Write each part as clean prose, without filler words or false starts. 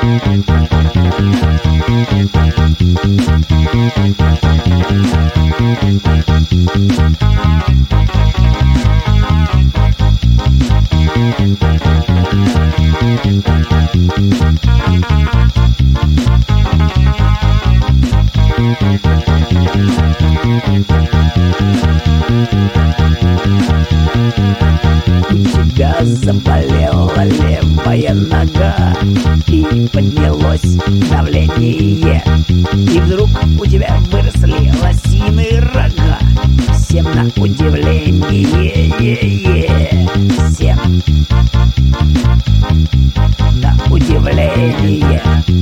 Заболела левая нога, и поднялось давление, и вдруг у тебя выросли лосиные рога. Всем на удивление, всем на удивление.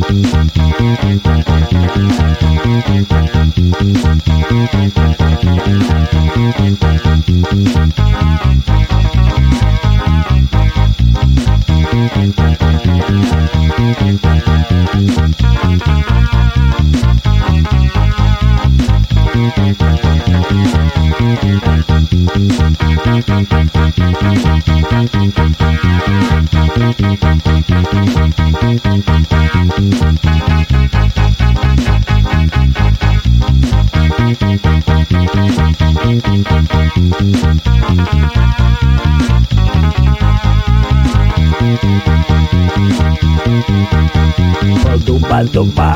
Полдуба-дуба,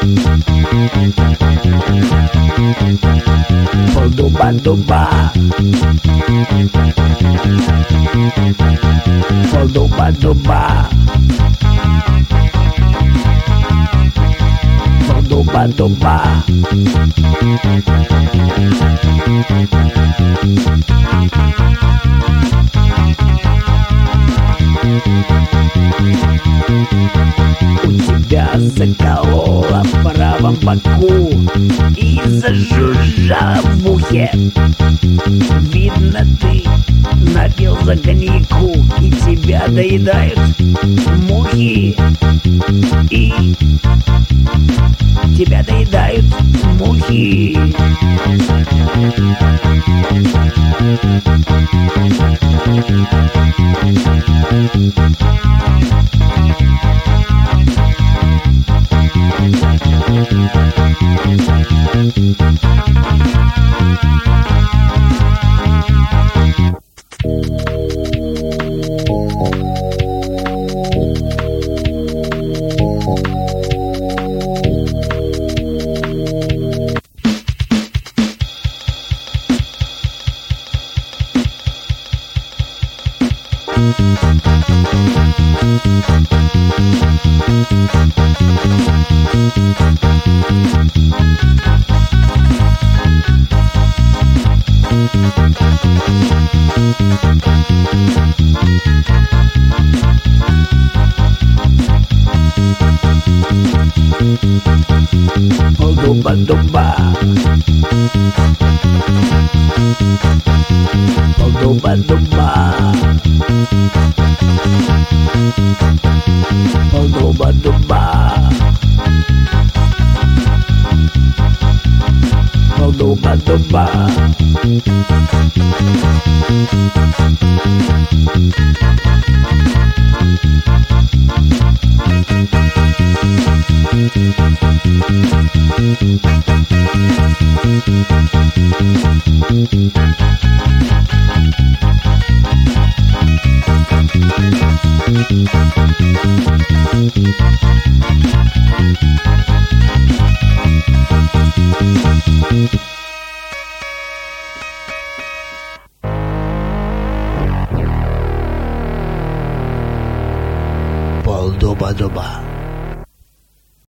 полдуба-дуба, полдуба-дуба, полдуба-дуба. У тебя заколола в правом боку и зажужжала в ухе. Видно, ты напил за коньяку, и тебя доедают мухи. И тебя доедают мухи. Полдуба-дуба, полдуба-дуба, полдуба-дуба, полдуба-дуба. Полдуба-дуба.